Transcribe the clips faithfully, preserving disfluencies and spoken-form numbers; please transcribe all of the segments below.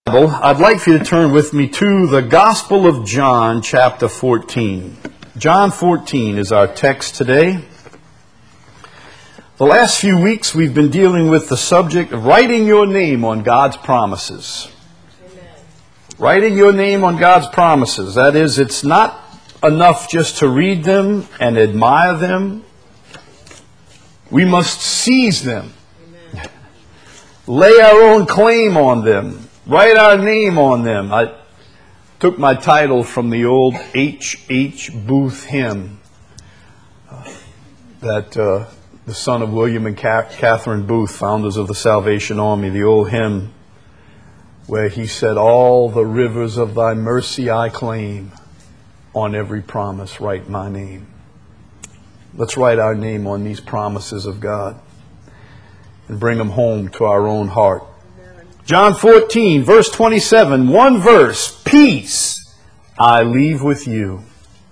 I'd like for you to turn with me to the Gospel of John, chapter fourteen. John fourteen is our text today. The last few weeks we've been dealing with the subject of writing your name on God's promises. Amen. Writing your name on God's promises. That is, it's not enough just to read them and admire them. We must seize them. Amen. Lay our own claim on them. Write our name on them. I took my title from the old H H Booth hymn uh, that uh, the son of William and Catherine Booth, founders of the Salvation Army, the old hymn where he said, "All the rivers of thy mercy I claim, on every promise write my name." Let's write our name on these promises of God and bring them home to our own heart. John fourteen, verse twenty-seven, one verse, "Peace I leave with you.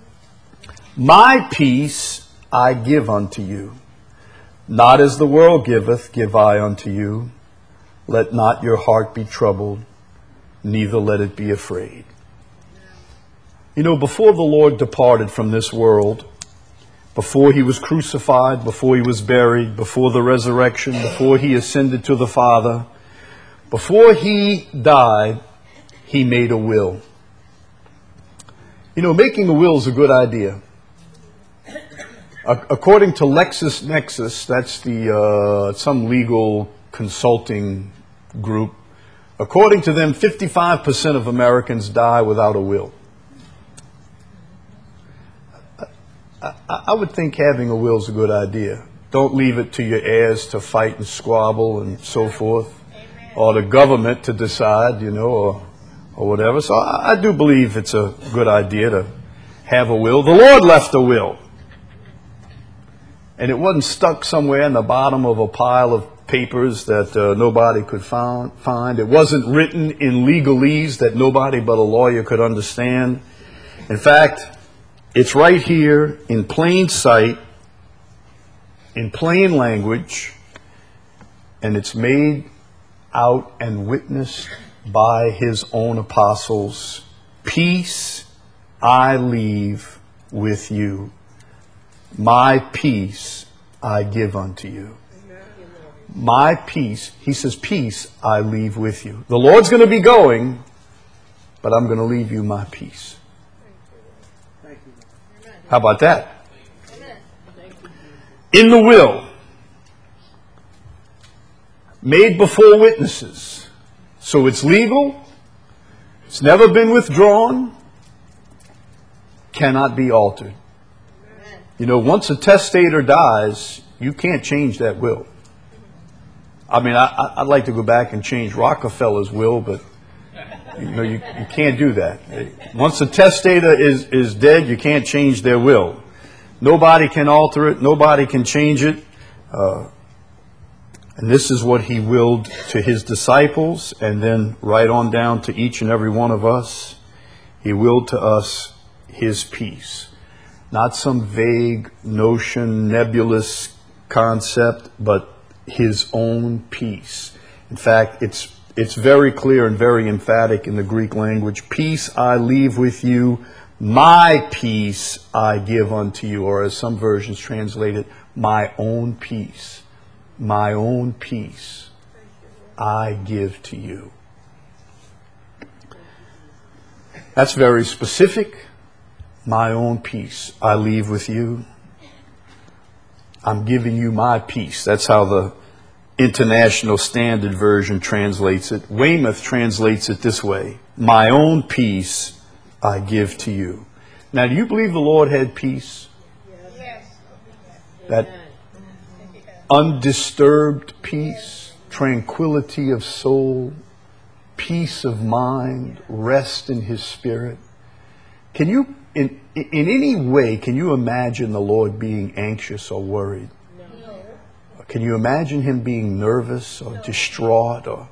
My peace I give unto you. Not as the world giveth, give I unto you. Let not your heart be troubled, neither let it be afraid." You know, before the Lord departed from this world, before he was crucified, before he was buried, before the resurrection, before he ascended to the Father, before he died, he made a will. You know, making a will is a good idea. According to LexisNexis, that's the uh, some legal consulting group, according to them, fifty-five percent of Americans die without a will. I, I would think having a will is a good idea. Don't leave it to your heirs to fight and squabble and so forth, or the government to decide, you know, or, or whatever. So I, I do believe it's a good idea to have a will. The Lord left a will. And it wasn't stuck somewhere in the bottom of a pile of papers that uh, nobody could found, find. It wasn't written in legalese that nobody but a lawyer could understand. In fact, it's right here in plain sight, in plain language, and it's made out and witnessed by his own apostles. "Peace I leave with you. My peace I give unto you." My peace, he says, peace I leave with you. The Lord's going to be going, but I'm going to leave you my peace. How about that? In the will, made before witnesses. So it's legal. It's never been withdrawn. Cannot be altered. You know, once a testator dies, you can't change that will. I mean, I, I'd like to go back and change Rockefeller's will, but you know, you, you can't do that. Once a testator is, is dead, you can't change their will. Nobody can alter it. Nobody can change it. Uh, and this is what he willed to his disciples, and then right on down to each and every one of us. He willed to us his peace. Not some vague notion, nebulous concept, but his own peace. In fact, it's it's very clear and very emphatic in the Greek language. "Peace I leave with you, my peace I give unto you," or as some versions translate it, "my own peace, my own peace I give to you." That's very specific. My own peace I leave with you. I'm giving you my peace. That's how the International Standard Version translates it. Weymouth translates it this way: "My own peace I give to you." Now, do you believe the Lord had peace? Yes. That undisturbed peace, tranquility of soul, peace of mind, rest in his spirit. Can you, in, in any way, can you imagine the Lord being anxious or worried? No. Can you imagine him being nervous or no. distraught? Or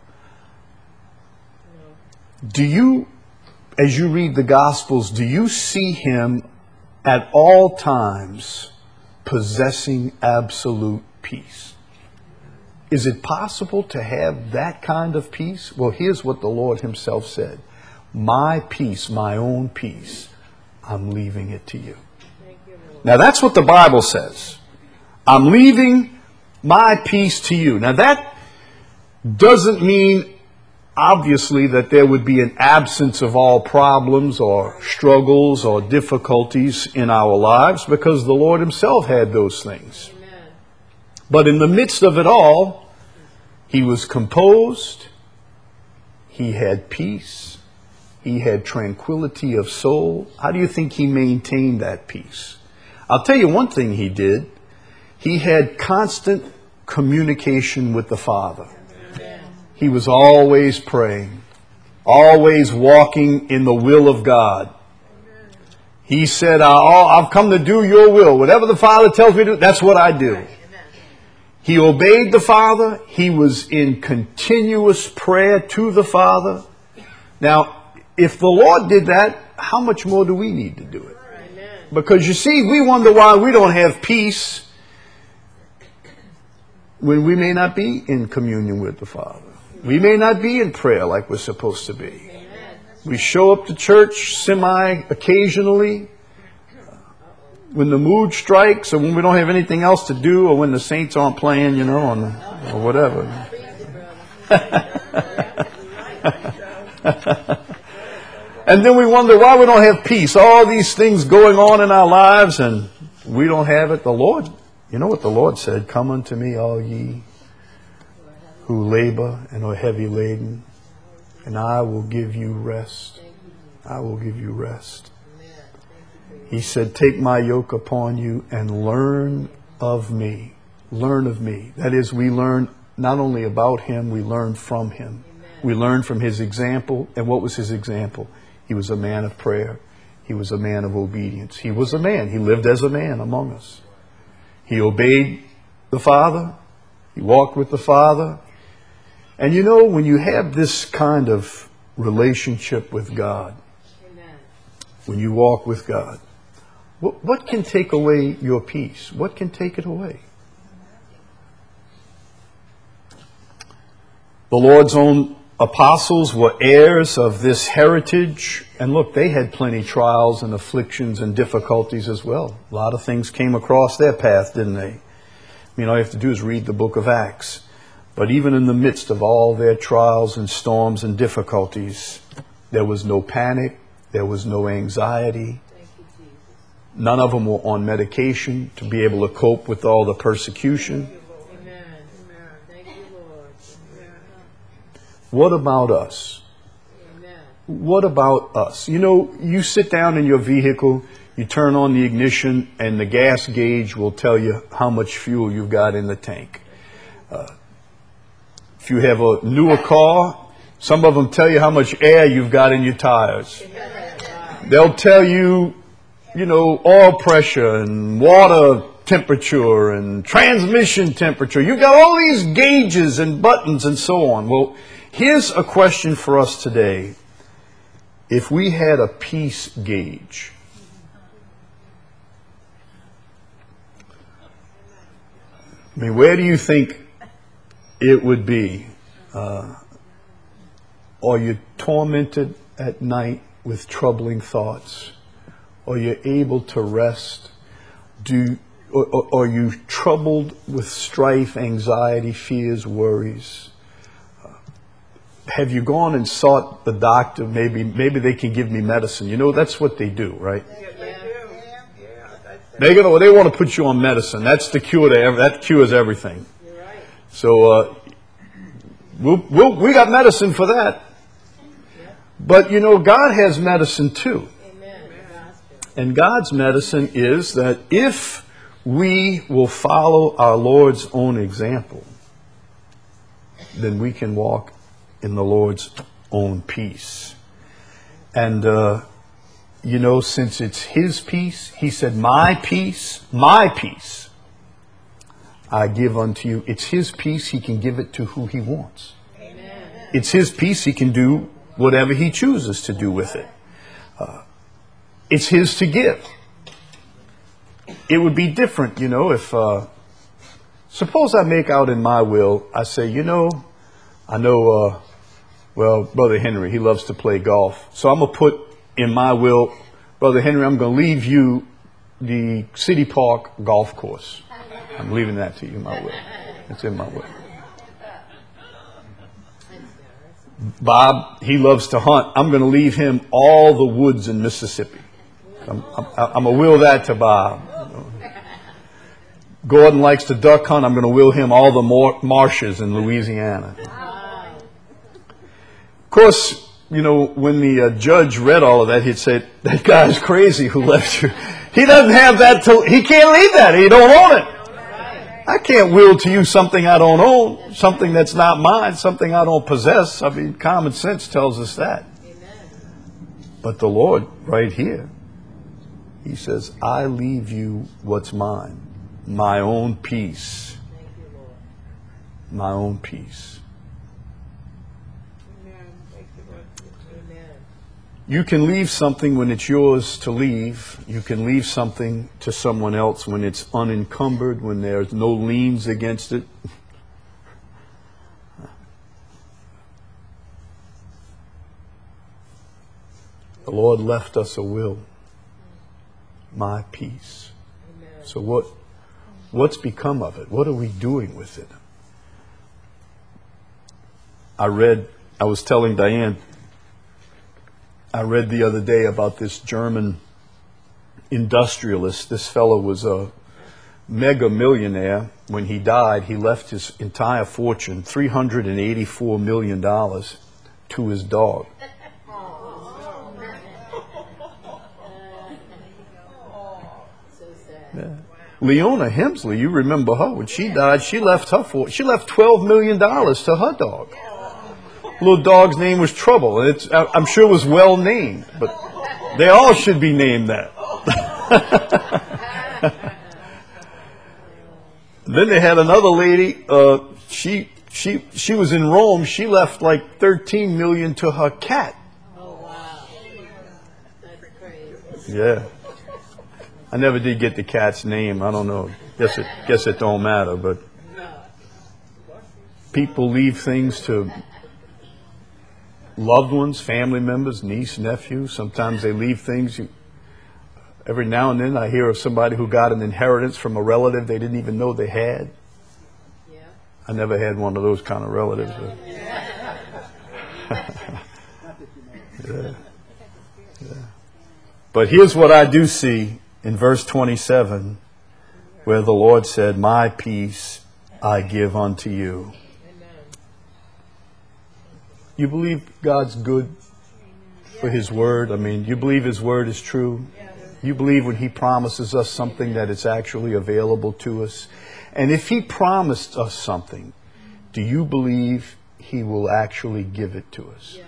no. Do you, as you read the Gospels, do you see him at all times possessing absolute peace? Is it possible to have that kind of peace? Well, here's what the Lord himself said. My peace, my own peace, I'm leaving it to you. Now that's what the Bible says. I'm leaving my peace to you. Now that doesn't mean, obviously, that there would be an absence of all problems or struggles or difficulties in our lives, because the Lord himself had those things. Amen. But in the midst of it all, he was composed, he had peace, he had tranquility of soul. How do you think he maintained that peace? I'll tell you one thing he did. He had constant communication with the Father. He was always praying, always walking in the will of God. He said, I've come to do your will. Whatever the Father tells me to do, that's what I do. He obeyed the Father. He was in continuous prayer to the Father. Now, if the Lord did that, how much more do we need to do it? Because you see, we wonder why we don't have peace when we may not be in communion with the Father. We may not be in prayer like we're supposed to be. We show up to church semi-occasionally when the mood strikes, or when we don't have anything else to do, or when the saints aren't playing, you know, on the, or whatever. And then we wonder why we don't have peace. All these things going on in our lives, and we don't have it. The Lord, you know what the Lord said? Come unto me, all ye who labor and are heavy laden, and I will give you rest. I will give you rest. He said, take my yoke upon you and learn of me. Learn of me. That is, we learn not only about him, we learn from him. We learn from his example. And what was his example? He was a man of prayer. He was a man of obedience. He was a man. He lived as a man among us. He obeyed the Father. He walked with the Father. And you know, when you have this kind of relationship with God, Amen. When you walk with God, what, what can take away your peace? What can take it away? The Lord's own apostles were heirs of this heritage. And look, they had plenty of trials and afflictions and difficulties as well. A lot of things came across their path, didn't they? I mean, all you have to do is read the book of Acts. But even in the midst of all their trials and storms and difficulties, there was no panic. There was no anxiety. None of them were on medication to be able to cope with all the persecution. What about us? What about us? You know, you sit down in your vehicle, you turn on the ignition, and the gas gauge will tell you how much fuel you've got in the tank. Uh, if you have a newer car, some of them tell you how much air you've got in your tires. They'll tell you, you know, oil pressure and water temperature and transmission temperature. You've got all these gauges and buttons and so on. Well, here's a question for us today. If we had a peace gauge, I mean, where do you think it would be? Uh, are you tormented at night with troubling thoughts? Are you able to rest? Do or, or are you troubled with strife, anxiety, fears, worries? Have you gone and sought the doctor? Maybe maybe they can give me medicine. You know, that's what they do, right? They're gonna, they want to put you on medicine. That's the cure to every, that cures everything. So uh, we'll, we'll, we got medicine for that. But you know, God has medicine too. And God's medicine is that if we will follow our Lord's own example, then we can walk in the Lord's own peace. And, uh, you know, since it's his peace, he said, my peace, my peace, I give unto you. It's his peace. He can give it to who he wants. Amen. It's his peace. He can do whatever he chooses to do with it. Uh, it's his to give. It would be different, you know, if uh, Suppose I make out in my will, I say, you know, I know, uh, well, Brother Henry, he loves to play golf. So I'm going to put in my will, Brother Henry, I'm going to leave you the City Park golf course. I'm leaving that to you in my will. It's in my will. Bob, he loves to hunt. I'm going to leave him all the woods in Mississippi. I'm, I'm, I'm going to will that to Bob. Gordon likes to duck hunt. I'm going to will him all the mar- marshes in Louisiana. Of course, you know, when the uh, judge read all of that, he'd say, that guy's crazy who left you. He doesn't have that. To, he can't leave that. He don't own it. I can't will to you something I don't own, something that's not mine, something I don't possess. I mean, common sense tells us that. But the Lord, right here, he says, I leave you what's mine. My own peace. My own peace. You can leave something when it's yours to leave. You can leave something to someone else when it's unencumbered, when there's no liens against it. The Lord left us a will. My peace. So what? What's become of it? What are we doing with it? I read, I was telling Diane, I read the other day about this German industrialist. This fellow was a mega millionaire. When he died, he left his entire fortune, three hundred eighty-four million dollars, to his dog. Yeah. Leona Hemsley, you remember her. When she died, she left her for, she left twelve million dollars to her dog. Little dog's name was Trouble. And it's, I'm sure it was well named, but they all should be named that. Then they had another lady, uh, she, she, she was in Rome. She left like thirteen million to her cat. Oh, wow. That's crazy. Yeah. I never did get the cat's name. I don't know. Guess it, guess it don't matter, but people leave things to loved ones, family members, niece, nephew. Sometimes they leave things. You, every now and then I hear of somebody who got an inheritance from a relative they didn't even know they had. Yeah. I never had one of those kind of relatives. But yeah. Yeah. But here's what I do see in verse twenty-seven, where the Lord said, my peace I give unto you. You believe God's good for His Word? I mean, you believe His Word is true? You believe when He promises us something that it's actually available to us? And if He promised us something, do you believe He will actually give it to us?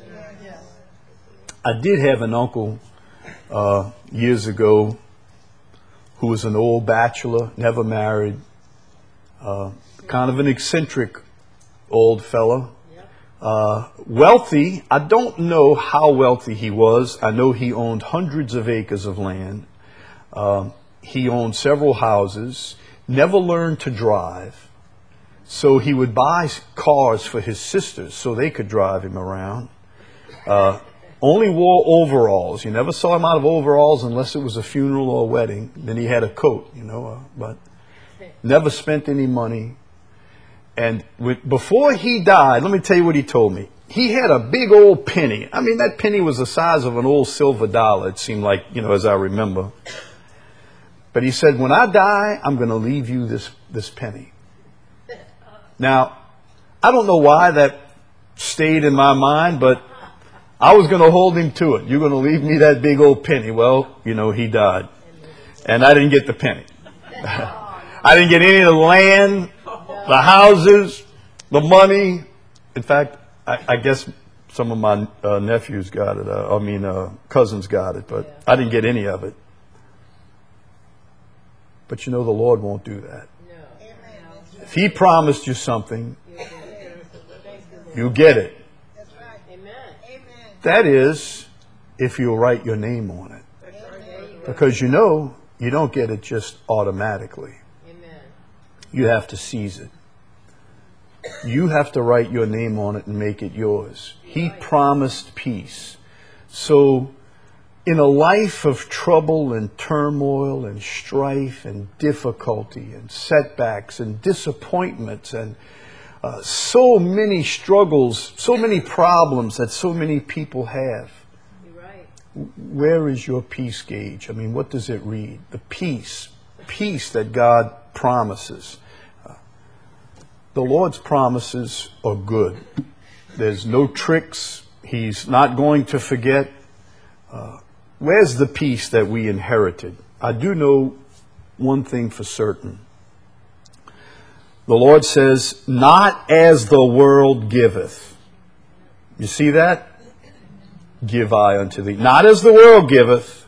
I did have an uncle uh, years ago who was an old bachelor, never married, uh, kind of an eccentric old fella. Uh, wealthy. I don't know how wealthy he was. I know he owned hundreds of acres of land. Uh, he owned several houses. Never learned to drive. So he would buy cars for his sisters so they could drive him around. Uh, only wore overalls. You never saw him out of overalls unless it was a funeral or a wedding. Then he had a coat, you know, uh, but never spent any money. And with, before he died, let me tell you what he told me. He had a big old penny. I mean, that penny was the size of an old silver dollar, it seemed like, you know, as I remember. But he said, when I die, I'm going to leave you this, this penny. Now, I don't know why that stayed in my mind, but I was going to hold him to it. You're going to leave me that big old penny. Well, you know, he died. And I didn't get the penny. I didn't get any of the land, the houses, the money. In fact, I, I guess some of my uh, nephews got it. Uh, I mean, uh, cousins got it, but I didn't get any of it. But you know, the Lord won't do that. If He promised you something, you get it. That is, if you'll write your name on it. Because you know, you don't get it just automatically. you have to seize it. You have to write your name on it and make it yours. He promised peace. So in a life of trouble and turmoil and strife and difficulty and setbacks and disappointments and uh, so many struggles, so many problems that so many people have, You're right. where is your peace gauge? I mean, what does it read? The peace, peace that God promises. Uh, the Lord's promises are good. There's no tricks. He's not going to forget. Uh, where's the peace that we inherited? I do know one thing for certain. The Lord says, not as the world giveth. You see that? Give I unto thee. Not as the world giveth.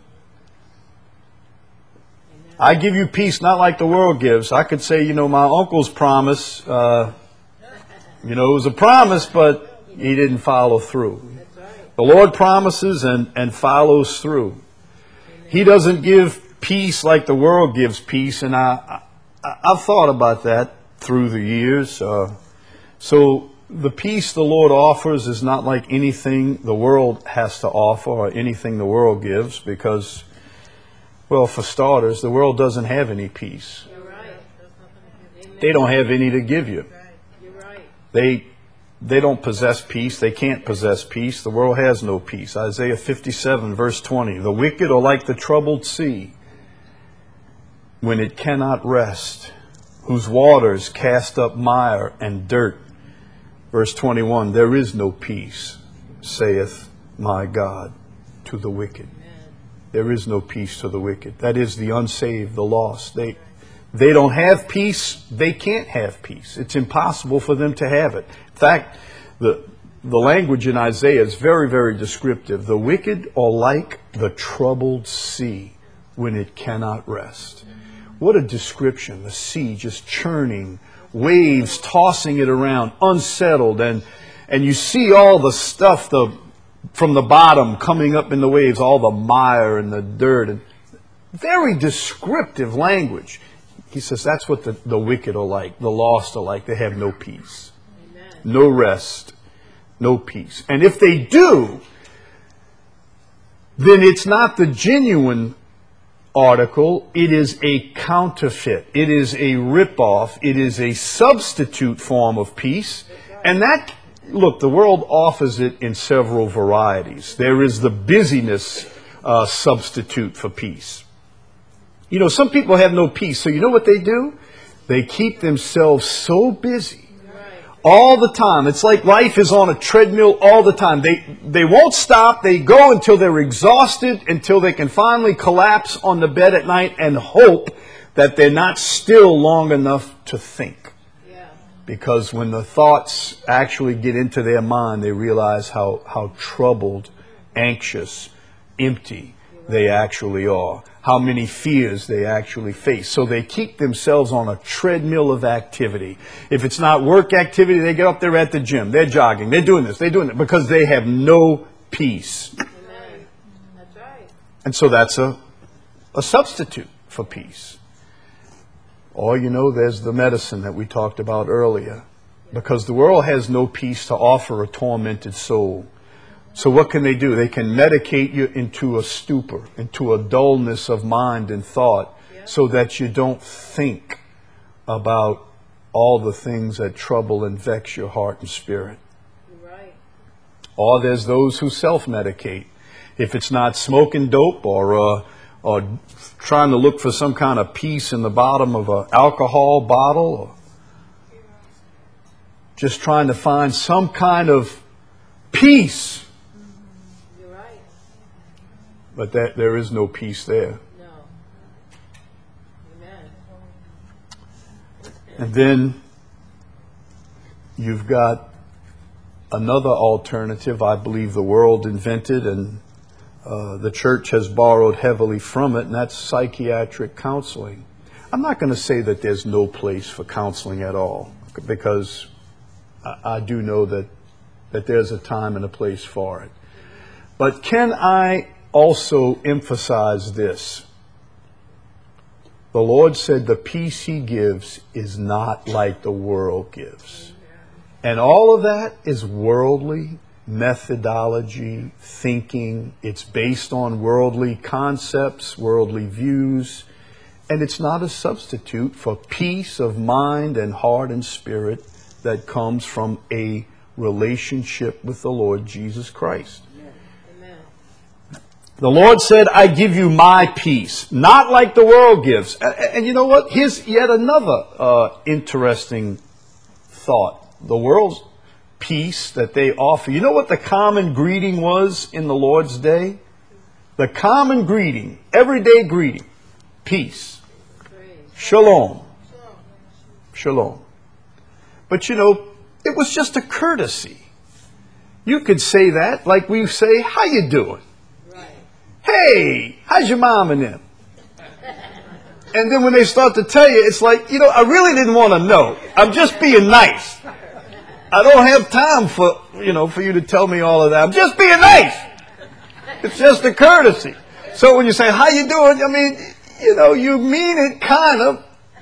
I give you peace not like the world gives. I could say, you know, my uncle's promise, uh, you know, it was a promise, but he didn't follow through. The Lord promises and, and follows through. He doesn't give peace like the world gives peace, and I, I, I've thought about that through the years. Uh, so the peace the Lord offers is not like anything the world has to offer or anything the world gives, because, well, for starters, the world doesn't have any peace. You're right. They don't have any to give you. You're right. They they don't possess peace. They can't possess peace. The world has no peace. Isaiah fifty-seven, verse twenty. The wicked are like the troubled sea when it cannot rest, whose waters cast up mire and dirt. Verse twenty-one, there is no peace, saith my God, to the wicked. There is no peace to the wicked. That is the unsaved, the lost. They they don't have peace. They can't have peace. It's impossible for them to have it. In fact, the the language in Isaiah is very, very descriptive. The wicked are like the troubled sea when it cannot rest. What a description. The sea just churning, waves tossing it around, unsettled, and and you see all the stuff the from the bottom coming up in the waves, all the mire and the dirt. And very descriptive language. He says that's what the, the wicked are like, the lost are like. They have no peace, Amen. no rest, no peace. And if they do, then it's not the genuine article. It is a counterfeit. It is a ripoff. It is a substitute form of peace. And that, look, the world offers it in several varieties. There is the busyness uh, substitute for peace. You know, some people have no peace, so you know what they do? They keep themselves so busy all the time. It's like life is on a treadmill all the time. They they won't stop. They go until they're exhausted, until they can finally collapse on the bed at night and hope that they're not still long enough to think. Yeah. Because when the thoughts actually get into their mind, they realize how, how troubled, anxious, empty they actually are. How many fears they actually face. So they keep themselves on a treadmill of activity. If it's not work activity, they get up there at the gym. They're jogging. They're doing this. They're doing it because they have no peace. Amen. That's right. And so that's a, a substitute for peace. Or, you know, there's the medicine that we talked about earlier. Because the world has no peace to offer a tormented soul. So what can they do? They can medicate you into a stupor, into a dullness of mind and thought, so that you don't think about all the things that trouble and vex your heart and spirit. You're right. Or there's those who self-medicate. If it's not smoking dope or uh, or trying to look for some kind of peace in the bottom of an alcohol bottle, or just trying to find some kind of peace. But that, there is no peace there. No. Amen. And then you've got another alternative I believe the world invented, and uh, the church has borrowed heavily from it, and that's psychiatric counseling. I'm not going to say that there's no place for counseling at all, because I, I do know that, that there's a time and a place for it. But can I also emphasize this? The Lord said the peace he gives is not like the world gives. And all of that is worldly methodology, thinking. It's based on worldly concepts, worldly views. And it's not a substitute for peace of mind and heart and spirit that comes from a relationship with the Lord Jesus Christ. Amen. The Lord said, I give you my peace, not like the world gives. And, and you know what? Here's yet another uh, interesting thought. The world's peace that they offer. You know what the common greeting was in the Lord's day? The common greeting, everyday greeting, peace. Shalom. Shalom. But you know, it was just a courtesy. You could say that like we say, how you doing? Right. Hey, how's your mom and them? And then when they start to tell you, it's like, you know, I really didn't want to know. I'm just being nice. I don't have time for, you know, for you to tell me all of that. I'm just being nice. It's just a courtesy. So when you say, how you doing? I mean, you know, you mean it kind of.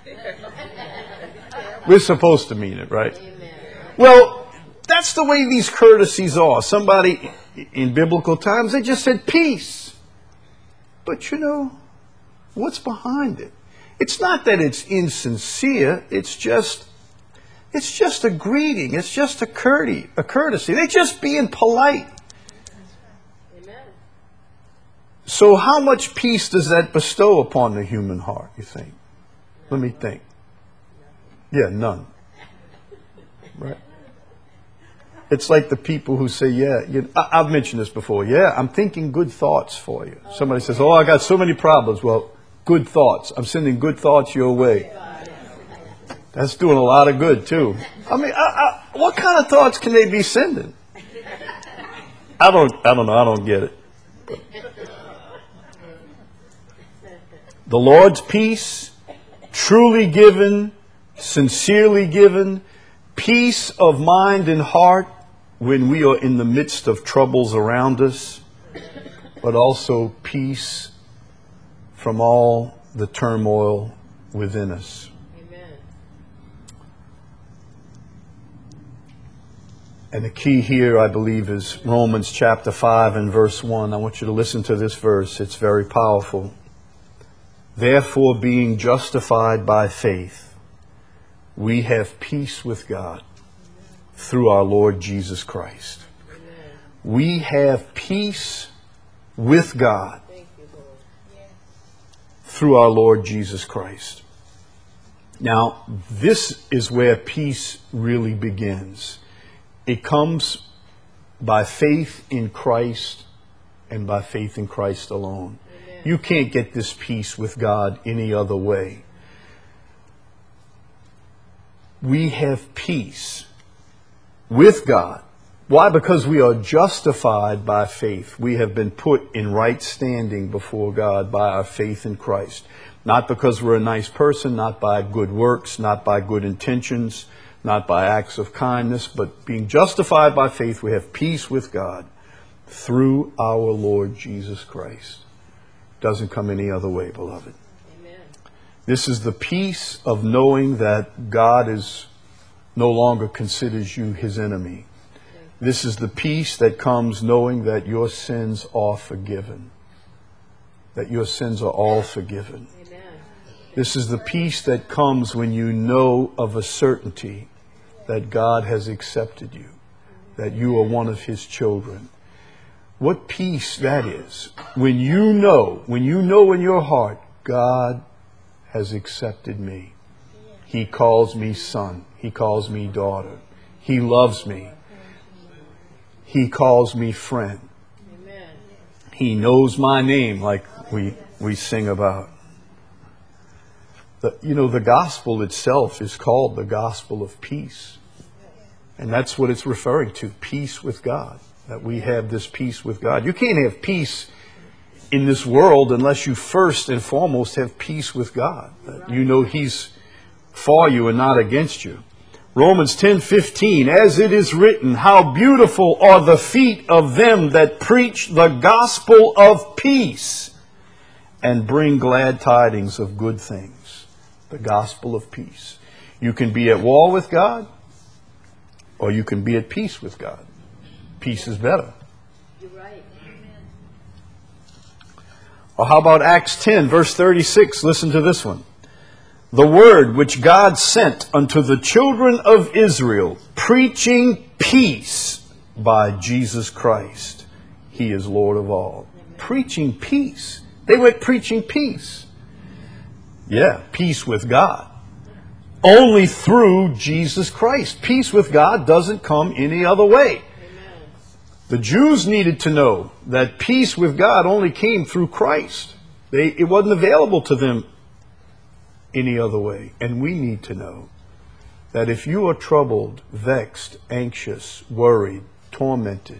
We're supposed to mean it, right? Amen. Well, that's the way these courtesies are. Somebody in biblical times, they just said peace. But you know, what's behind it? It's not that it's insincere. It's just, it's just a greeting. It's just a courtesy. A courtesy. They're just being polite. Amen. So how much peace does that bestow upon the human heart, you think? Let me think. Yeah, none. Right? It's like the people who say, yeah, you, I, I've mentioned this before. Yeah, I'm thinking good thoughts for you. Somebody says, oh, I got so many problems. Well, good thoughts. I'm sending good thoughts your way. That's doing a lot of good, too. I mean, I, I, what kind of thoughts can they be sending? I don't, I don't know. I don't get it. The Lord's peace, truly given, sincerely given, peace of mind and heart when we are in the midst of troubles around us, but also peace from all the turmoil within us. Amen. And the key here, I believe, is Romans chapter five and verse one. I want you to listen to this verse. It's very powerful. Therefore, being justified by faith, we have peace with God through our Lord Jesus Christ. Amen. We have peace with God Thank you, Lord. through our Lord Jesus Christ. Now, this is where peace really begins. It comes by faith in Christ and by faith in Christ alone. Amen. You can't get this peace with God any other way. We have peace with God. Why? Because we are justified by faith. We have been put in right standing before God by our faith in Christ. Not because we're a nice person, not by good works, not by good intentions, not by acts of kindness, but being justified by faith, we have peace with God through our Lord Jesus Christ. Doesn't come any other way, beloved. Amen. This is the peace of knowing that God is no longer considers you his enemy. This is the peace that comes knowing that your sins are forgiven. That your sins are all forgiven. Amen. This is the peace that comes when you know of a certainty that God has accepted you, that you are one of his children. What peace that is. When you know, when you know in your heart, God has accepted me. He calls me son. He calls me daughter. He loves me. He calls me friend. Amen. He knows my name, like we, we sing about. The, you know, the gospel itself is called the gospel of peace. And that's what it's referring to, peace with God. That we have this peace with God. You can't have peace in this world unless you first and foremost have peace with God. That you know he's for you and not against you. Romans ten fifteen, as it is written, how beautiful are the feet of them that preach the gospel of peace and bring glad tidings of good things. The gospel of peace. You can be at war with God, or you can be at peace with God. Peace is better. You're right. Amen. Or how about Acts ten, verse thirty-six? Listen to this one. The word which God sent unto the children of Israel, preaching peace by Jesus Christ. He is Lord of all. Amen. Preaching peace. They went preaching peace. Yeah, peace with God. Only through Jesus Christ. Peace with God doesn't come any other way. Amen. The Jews needed to know that peace with God only came through Christ. They, it wasn't available to them any other way. And we need to know that if you are troubled, vexed, anxious, worried, tormented,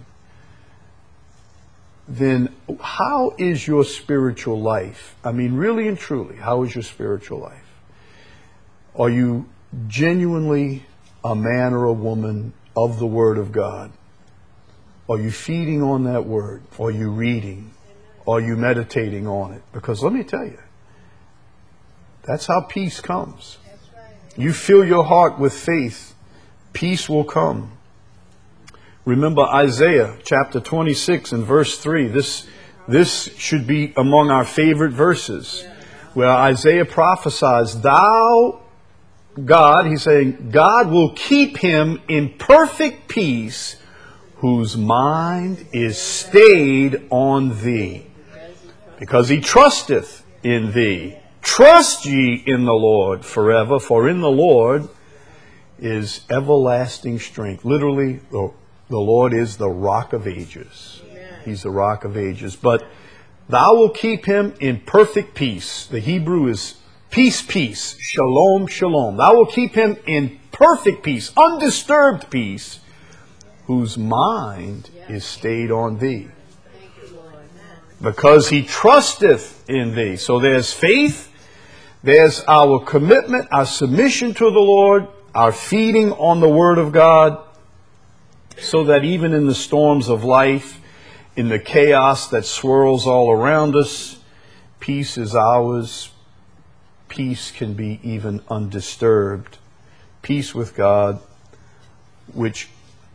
then how is your spiritual life? I mean, really and truly, how is your spiritual life? Are you genuinely a man or a woman of the Word of God? Are you feeding on that Word? Are you reading? Are you meditating on it? Because let me tell you, that's how peace comes. You fill your heart with faith, peace will come. Remember Isaiah chapter twenty-six and verse three. This, this should be among our favorite verses, where Isaiah prophesies, Thou, God, he's saying, God will keep him in perfect peace whose mind is stayed on thee, because he trusteth in thee. Trust ye in the Lord forever, for in the Lord is everlasting strength. Literally, the, the Lord is the rock of ages. He's the rock of ages. But thou will keep him in perfect peace. The Hebrew is peace, peace. Shalom, shalom. Thou will keep him in perfect peace, undisturbed peace, whose mind is stayed on thee, because he trusteth in thee. So there's faith. There's our commitment, our submission to the Lord, our feeding on the Word of God, so that even in the storms of life, in the chaos that swirls all around us, peace is ours. Peace can be even undisturbed. Peace with God, which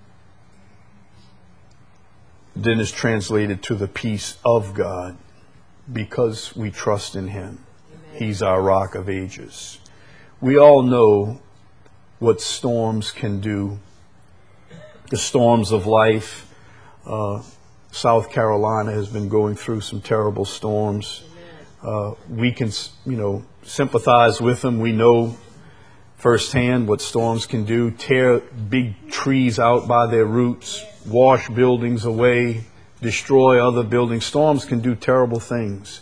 then is translated to the peace of God, because we trust in Him. He's our rock of ages. We all know what storms can do. The storms of life. Uh, South Carolina has been going through some terrible storms. Uh, we can, you know, sympathize with them. We know firsthand what storms can do. Tear big trees out by their roots, wash buildings away, destroy other buildings. Storms can do terrible things.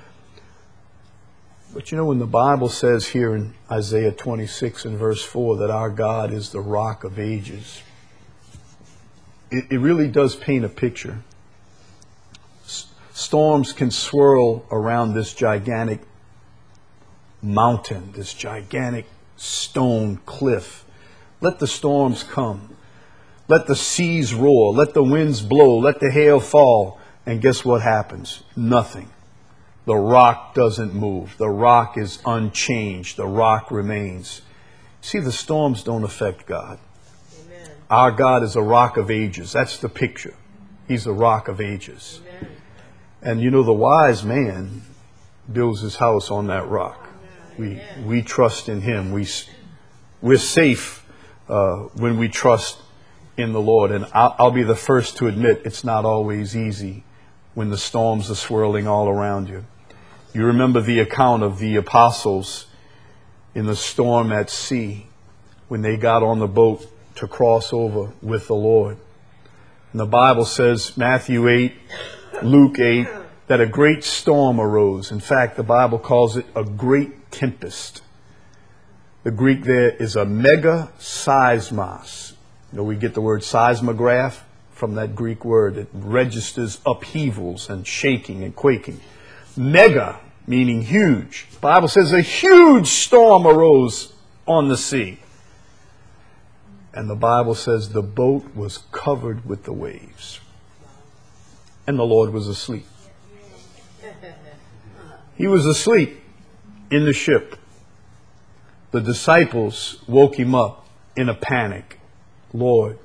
But you know, when the Bible says here in Isaiah twenty-six and verse four that our God is the rock of ages, it, it really does paint a picture. S- storms can swirl around this gigantic mountain, this gigantic stone cliff. Let the storms come. Let the seas roar. Let the winds blow. Let the hail fall. And guess what happens? Nothing. The rock doesn't move. The rock is unchanged. The rock remains. See, the storms don't affect God. Amen. Our God is a rock of ages. That's the picture. He's a rock of ages. Amen. And you know, the wise man builds his house on that rock. We we trust in Him. We, we're safe uh, when we trust in the Lord. And I'll, I'll be the first to admit it's not always easy when the storms are swirling all around you. You remember the account of the apostles in the storm at sea when they got on the boat to cross over with the Lord. And the Bible says, Matthew eight, Luke eight, that a great storm arose. In fact, the Bible calls it a great tempest. The Greek there is a mega seismos. You know, we get the word seismograph from that Greek word. It registers upheavals and shaking and quaking. Mega, meaning huge. The Bible says a huge storm arose on the sea. And the Bible says the boat was covered with the waves. And the Lord was asleep. He was asleep in the ship. the disciples woke him up in a panic. Lord,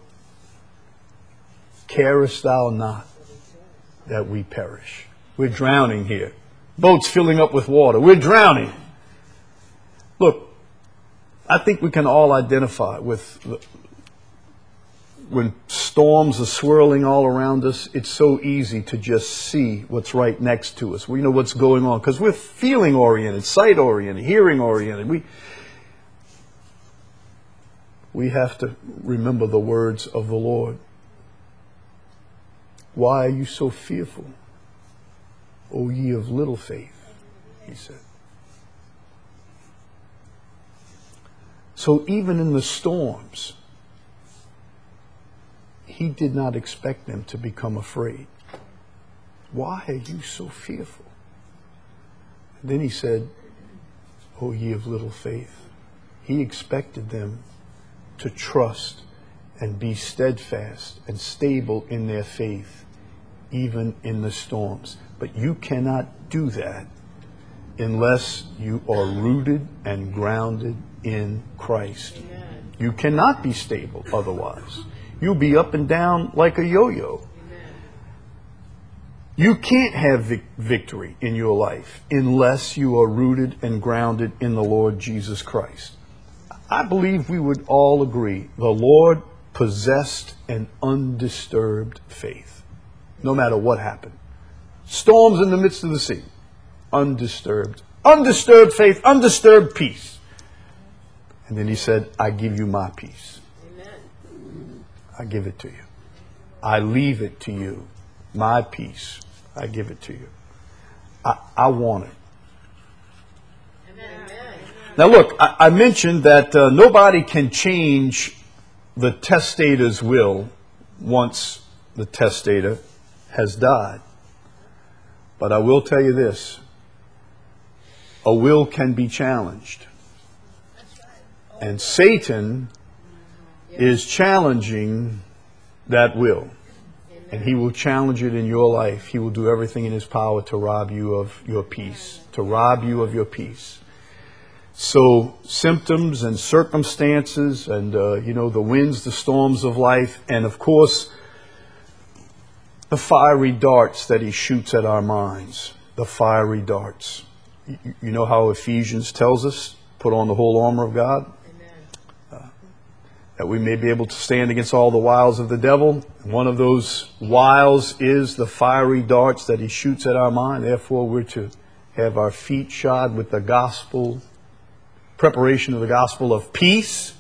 carest thou not that we perish? We're drowning here. Boats filling up with water. We're drowning. Look, I think we can all identify with the, when storms are swirling all around us, it's so easy to just see what's right next to us. We know what's going on because we're feeling oriented, sight oriented, hearing oriented. We, we have to remember the words of the Lord. Why are you so fearful, O ye of little faith? He said. So even in the storms, he did not expect them to become afraid. Why are you so fearful? And then he said, O ye of little faith. He expected them to trust and be steadfast and stable in their faith, even in the storms. But you cannot do that unless you are rooted and grounded in Christ. Amen. You cannot be stable otherwise. You'll be up and down like a yo-yo. Amen. You can't have vic- victory in your life unless you are rooted and grounded in the Lord Jesus Christ. I believe we would all agree the Lord possessed an undisturbed faith, no matter what happened. Storms in the midst of the sea, undisturbed. Undisturbed faith, undisturbed peace. And then he said, I give you my peace. Amen. I give it to you. I leave it to you. My peace, I give it to you. I, I want it. Amen. Now look, I, I mentioned that uh, nobody can change the testator's will once the testator has died. But I will tell you this. A will can be challenged. And Satan is challenging that will. And he will challenge it in your life. He will do everything in his power to rob you of your peace. To rob you of your peace. So symptoms and circumstances and, uh, you know, the winds, the storms of life. And, of course, the fiery darts that he shoots at our minds. The fiery darts. You, you know how Ephesians tells us, put on the whole armor of God? That we may be able to stand against all the wiles of the devil. One of those wiles is the fiery darts that he shoots at our mind. Therefore, we're to have our feet shod with the gospel, preparation of the gospel of peace.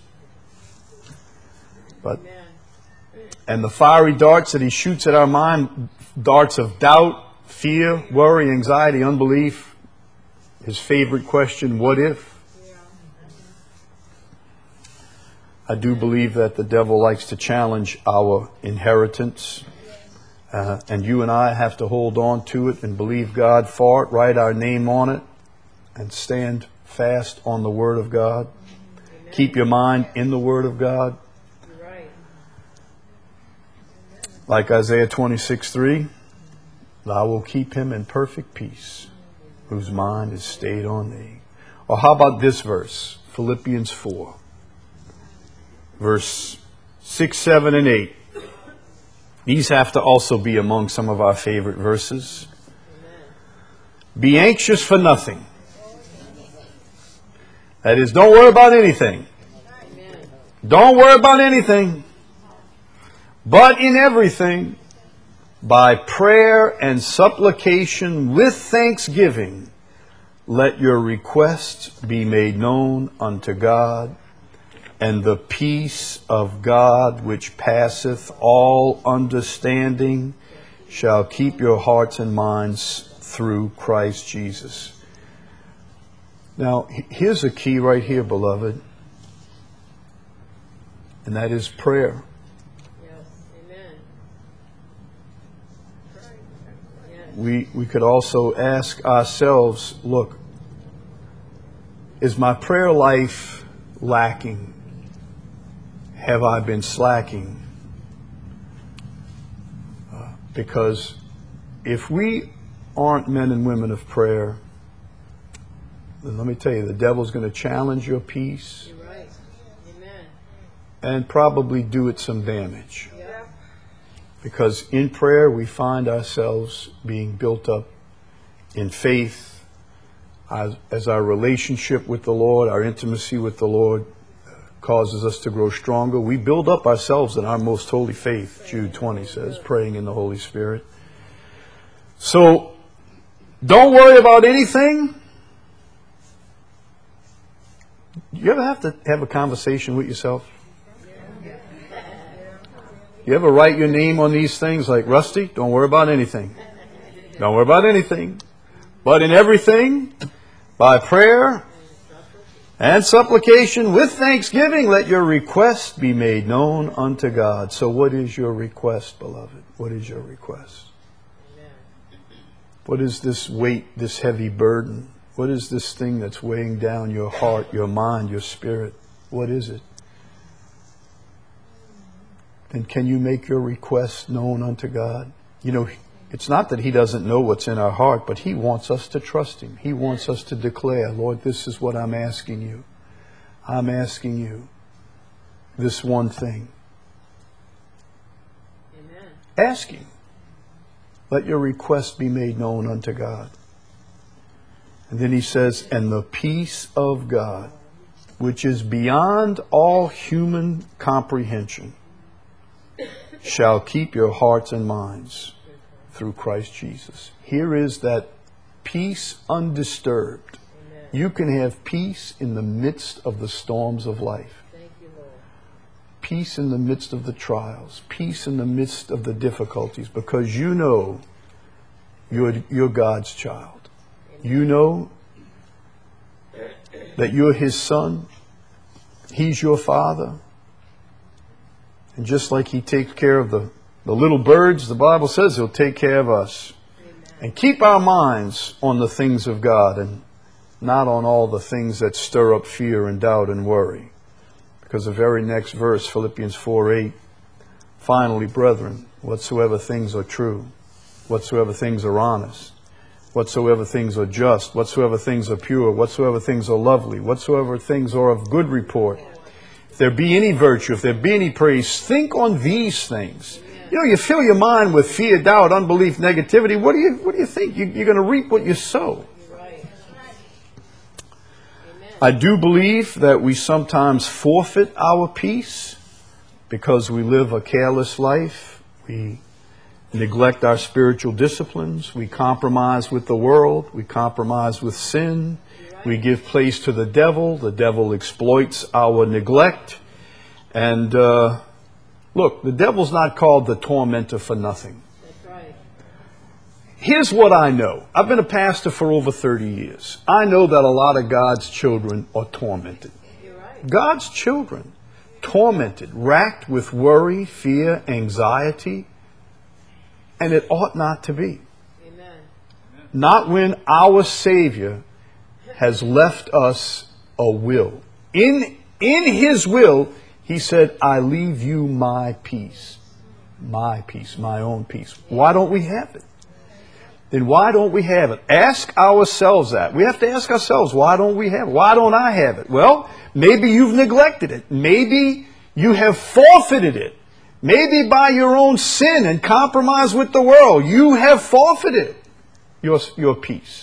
But, and the fiery darts that he shoots at our mind, darts of doubt, fear, worry, anxiety, unbelief. His favorite question, what if? I do believe that the devil likes to challenge our inheritance. Uh, and you and I have to hold on to it and believe God for it, write our name on it, and stand fast on the Word of God. Amen. Keep your mind in the Word of God. Right. Like Isaiah twenty-six three, thou will keep him in perfect peace, whose mind is stayed on thee. Or how about this verse, Philippians four. Verse six, seven, and eight. These have to also be among some of our favorite verses. Be anxious for nothing. That is, don't worry about anything. Don't worry about anything. But in everything, by prayer and supplication with thanksgiving, let your requests be made known unto God. And the peace of God, which passeth all understanding, shall keep your hearts and minds through Christ Jesus. Now, here's a key right here, beloved. And that is prayer. Yes, amen. Yes. We, we could also ask ourselves, look, is my prayer life lacking? Have I been slacking? Uh, because if we aren't men and women of prayer, And let me tell you, the devil's going to challenge your peace. You're right. Amen. And probably do it some damage. Yeah. Because in prayer we find ourselves being built up in faith as, as our relationship with the Lord, our intimacy with the Lord causes us to grow stronger. We build up ourselves in our most holy faith, Jude twenty says, praying in the Holy Spirit. So, don't worry about anything. You ever have to have a conversation with yourself? You ever write your name on these things like, Rusty, don't worry about anything. Don't worry about anything. But in everything, by prayer and supplication with thanksgiving, let your request be made known unto God. So what is your request, beloved? What is your request? What is this weight, this heavy burden? What is this thing that's weighing down your heart, your mind, your spirit? What is it? And can you make your request known unto God? You know, it's not that He doesn't know what's in our heart, but He wants us to trust Him. He wants us to declare, Lord, this is what I'm asking you. I'm asking you this one thing. Amen. Ask Him. Let your request be made known unto God. And then He says, and the peace of God, which is beyond all human comprehension, shall keep your hearts and minds through Christ Jesus. Here is that peace undisturbed. Amen. You can have peace in the midst of the storms of life. Thank you, Lord. Peace in the midst of the trials. Peace in the midst of the difficulties. Because you know you're, you're God's child. Amen. You know that you're His son. He's your father. And just like He takes care of the, the little birds, the Bible says He'll take care of us. Amen. And keep our minds on the things of God and not on all the things that stir up fear and doubt and worry. Because the very next verse, Philippians four eight, finally, brethren, whatsoever things are true, whatsoever things are honest, whatsoever things are just, whatsoever things are pure, whatsoever things are lovely, whatsoever things are of good report, if there be any virtue, if there be any praise, think on these things. You know, you fill your mind with fear, doubt, unbelief, negativity. What do you, what do you think? You, you're going to reap what you sow. You're right. Amen. I do believe that we sometimes forfeit our peace because we live a careless life. We neglect our spiritual disciplines. We compromise with the world. We compromise with sin. We give place to the devil. The devil exploits our neglect. And uh, look, the devil's not called the tormentor for nothing. That's right. Here's what I know. I've been a pastor for over thirty years. I know that a lot of God's children are tormented. You're right. God's children, tormented, racked with worry, fear, anxiety. And it ought not to be. Amen. Not when our Savior has left us a will. In, in His will, He said, I leave you my peace. My peace, my own peace. Why don't we have it? Then why don't we have it? Ask ourselves that. We have to ask ourselves, why don't we have it? Why don't I have it? Well, maybe you've neglected it. Maybe you have forfeited it. Maybe by your own sin and compromise with the world, you have forfeited your, your peace.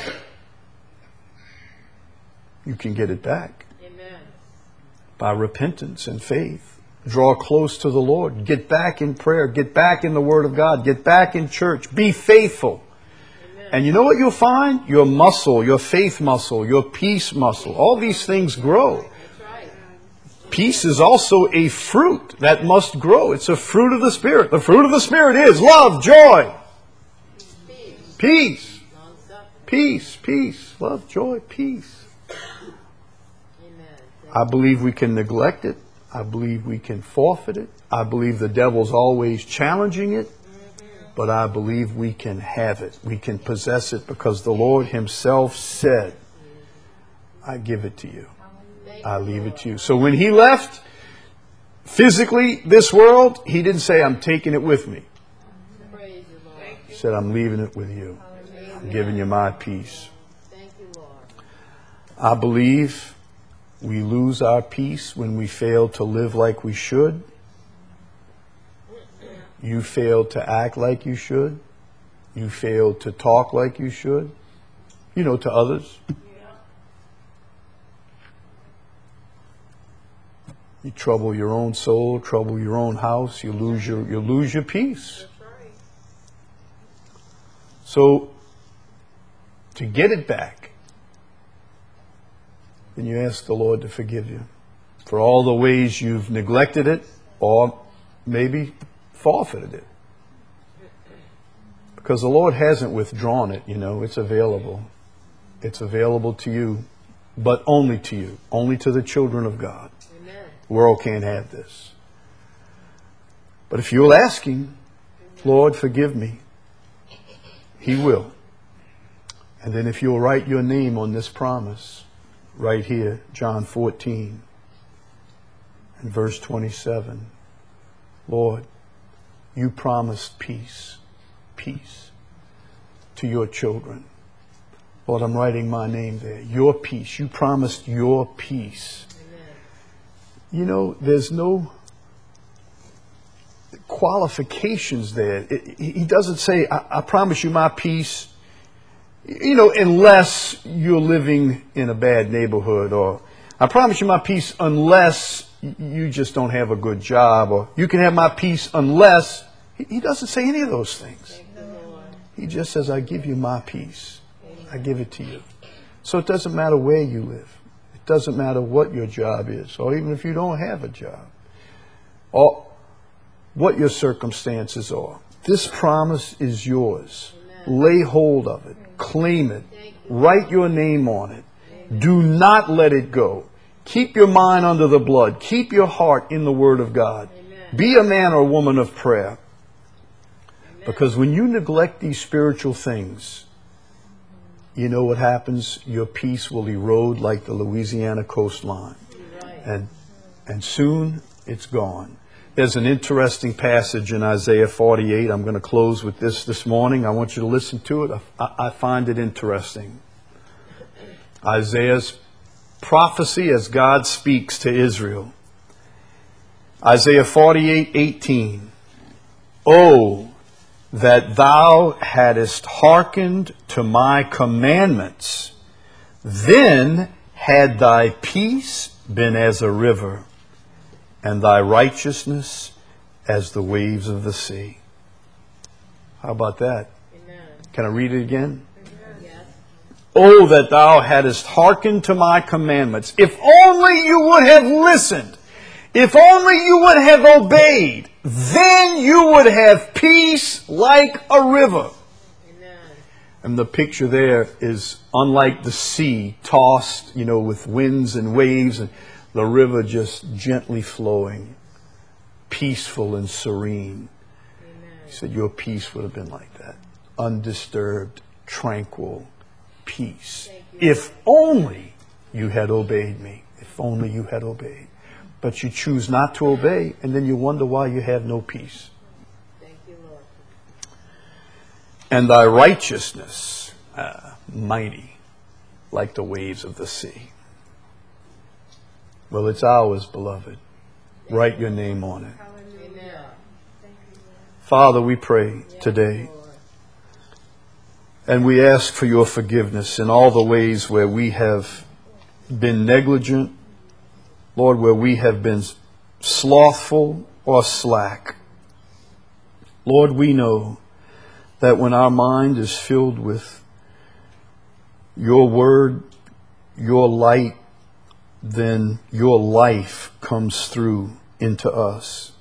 You can get it back. Amen. By repentance and faith. Draw close to the Lord. Get back in prayer. Get back in the Word of God. Get back in church. Be faithful. Amen. And you know what you'll find? Your muscle, your faith muscle, your peace muscle, all these things grow. That's right. Peace is also a fruit that must grow. It's a fruit of the Spirit. The fruit of the Spirit is love, joy, Peace. peace, Long-suffering. peace, peace, love, joy, peace. Amen. I believe we can neglect it. I believe we can forfeit it. I believe the devil's always challenging it. But I believe we can have it. We can possess it because the Lord Himself said, I give it to you. I leave it to you. So when He left physically this world, He didn't say, I'm taking it with me. Praise the Lord. He said, I'm leaving it with you. I'm giving you my peace. Thank you, Lord. I believe we lose our peace when we fail to live like we should. You fail to act like you should. You fail to talk like you should. You know, to others. You trouble your own soul, trouble your own house, you lose your you lose your peace. So to get it back, then you ask the Lord to forgive you for all the ways you've neglected it or maybe forfeited it. Because the Lord hasn't withdrawn it, you know, it's available. It's available to you, but only to you, only to the children of God. Amen. The world can't have this. But if you'll ask Him, Lord, forgive me, He will. And then if you'll write your name on this promise, right here, John fourteen and verse twenty-seven. Lord, you promised peace, peace to your children. Lord, I'm writing my name there. Your peace. You promised your peace. Amen. You know, there's no qualifications there. It, he doesn't say, I, I promise you my peace, you know, unless you're living in a bad neighborhood, or I promise you my peace unless you just don't have a good job, or you can have my peace unless. He doesn't say any of those things. Thank you, Lord. He just says, I give you my peace. I give it to you. So it doesn't matter where you live. It doesn't matter what your job is, or even if you don't have a job, or what your circumstances are. This promise is yours. Amen. Lay hold of it. Claim it. Write your name on it. Amen. Do not let it go. Keep your mind under the blood. Keep your heart in the Word of God. Amen. Be a man or woman of prayer. Amen. Because when you neglect these spiritual things, you know what happens? Your peace will erode like the Louisiana coastline. Right. And, and soon it's gone. There's an interesting passage in Isaiah forty-eight. I'm going to close with this this morning. I want you to listen to it. I, I find it interesting. Isaiah's prophecy as God speaks to Israel. Isaiah forty-eight eighteen. Oh, that thou hadst hearkened to my commandments, then had thy peace been as a river, and thy righteousness as the waves of the sea. How about that? Amen. Can I read it again? Yes. Oh, that thou hadst hearkened to my commandments. If only you would have listened. If only you would have obeyed. Then you would have peace like a river. Amen. And the picture there is unlike the sea, tossed, you know, with winds and waves, and the river just gently flowing, peaceful and serene. Amen. He said your peace would have been like that. Undisturbed, tranquil peace. If only you had obeyed me. If only you had obeyed. But you choose not to obey, and then you wonder why you have no peace. Thank you, Lord. And thy righteousness, uh, mighty, like the waves of the sea. Well, it's ours, beloved. Write your name on it. Amen. Father, we pray today, Lord. and we ask for your forgiveness in all the ways where we have been negligent, Lord, where we have been slothful or slack. Lord, we know that when our mind is filled with your word, your light, then your life comes through into us.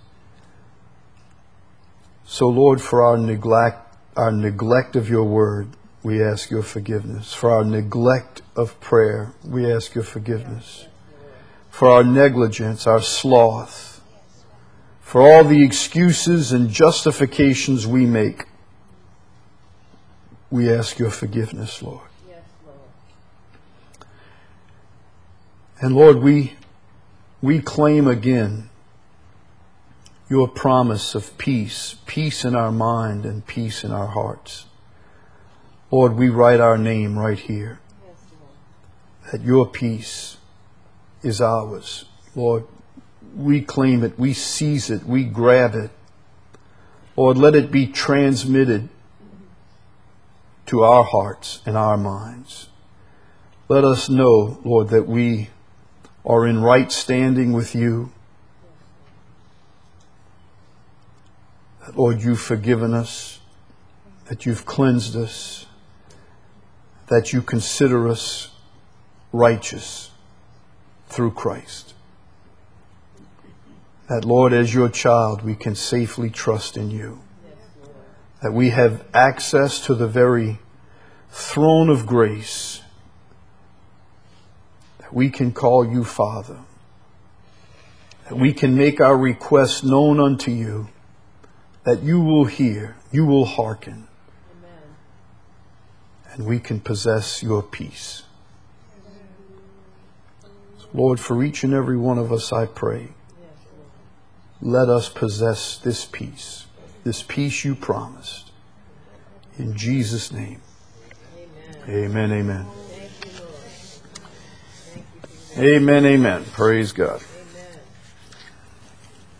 So, Lord, for our neglect, our neglect of your word, we ask your forgiveness. For our neglect of prayer, we ask your forgiveness. For our negligence, our sloth, for all the excuses and justifications we make, we ask your forgiveness, Lord. Yes, Lord. And Lord, we, we claim again your promise of peace, peace in our mind and peace in our hearts. Lord, we write our name right here. Yes, Lord. that your peace is ours. Lord, we claim it, we seize it, we grab it. Lord, let it be transmitted to our hearts and our minds. Let us know, Lord, that we are in right standing with you. That, Lord, you've forgiven us, that you've cleansed us, that you consider us righteous through Christ. That, Lord, as your child, we can safely trust in you. That we have access to the very throne of grace. That we can call you Father. That we can make our requests known unto you. That you will hear, you will hearken. Amen. And we can possess your peace. So, Lord, for each and every one of us, I pray, let us possess this peace, this peace you promised. In Jesus' name. Amen, amen. Amen, amen. Praise God.